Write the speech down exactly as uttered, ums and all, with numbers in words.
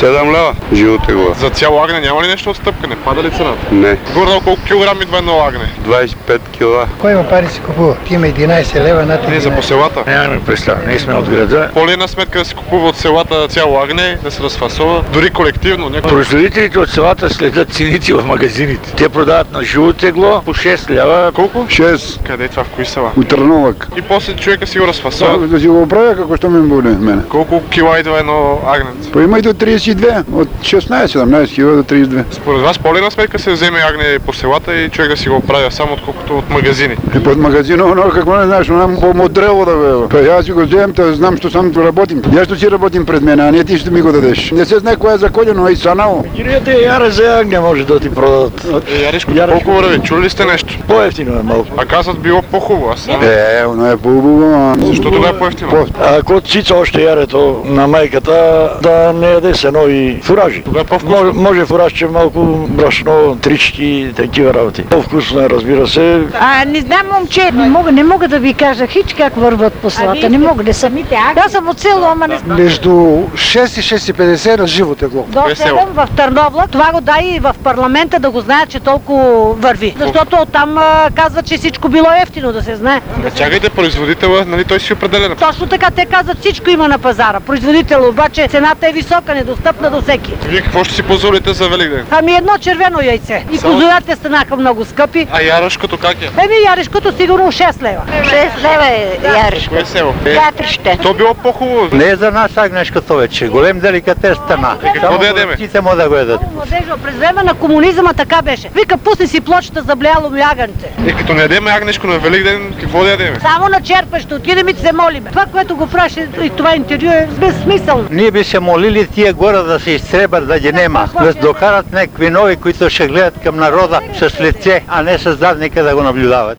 седем лева, живо тегло. За цяло агне няма ли нещо отстъпкане? Пада ли цената? Не. Горе колко килограми идва едно агне? двадесет и пет кила. Кой има пари си купува? Ти има единадесет лева над Не, за по селата. Нямаме представа, ние сме от града. По-лена сметка да се купува от селата цяло агне, да се разфасова, дори колективно. Някой... Производителите от селата следят цените в магазините. Те продават на живо тегло по шест лева. Колко? шест. Къде е това? В кои села? От Търновък. И после човека си го разфасова. Да си го оправя, какво ще ми боли мене. Колко кила идва едно агнец? Па има и до тридесет и две. От шестнадесет седемнадесет кила до тридесет и две. Според вас по-лена сметка се вземе агне по селата и човек да си го оправя само отколкото от магазини? И под магазина, но какво не знаеш, но по-модрело да бе. Па аз си го вземем, да знам, що сам работим. Я ще си работим пред мен, а не ти ще ми го дадеш. Не се знае кое е законено, и санало. Кирията и яре за агне може да ти продадат. Е, яришкото колко върви? Чули ли сте нещо? По-ефтино е малко. А казват било по-хубаво, аз съм... Е, оно е по-хубаво. Защо тогава е по-ефтино? Ако цица още ярето на майката, да не яде сено и фуражи. Тогава е по-вкусно. Може, може фуражче малко брашно, трички, такива работи. По-вкусно е, разбира се. А, не знам, момче, не мога, не мога да ви кажа хич как върват по селата, не мога да съм. Аз съм от село, ама не знам. Между шест и шест и петдесет на живо тегло. До седем в Търновлак, това го дай и в парламента да го знаят, че толкова върви. Защото оттам а, казват, че всичко било ефтино, да се знае. Не чакайте, производителя, нали той си определен. Точно така, те казват, всичко има на пазара. Производител обаче цената е висока, недостъпна до всеки. Вие какво ще си позволите за Великден? Ами едно червено яйце. И Само... козояте станаха много скъпи. А ярашкото как е? Еми яришкото сигурно шест лева. шест лева е яришко. Кое село? Катрище. То било по-хубаво. Не е за нас агнешкото вече. Голем деликатес стана. Е, какво да ядеме? Птиците му да го ядат. Младежо, през време на комунизма така беше. Вика, пусни си плочата за бляло мляганте. Е, като не ядеме агнешко на Великден, какво да ядеме? Само на черпа ще отидем и се молиме. Това, което го правиш и това интервю е безсмислено. Ние би се молили тия гора да се изтребат, да ги нема. Да докарат някакви нови, които ще гледат към народа с лице, а не с задника да го наблюдават.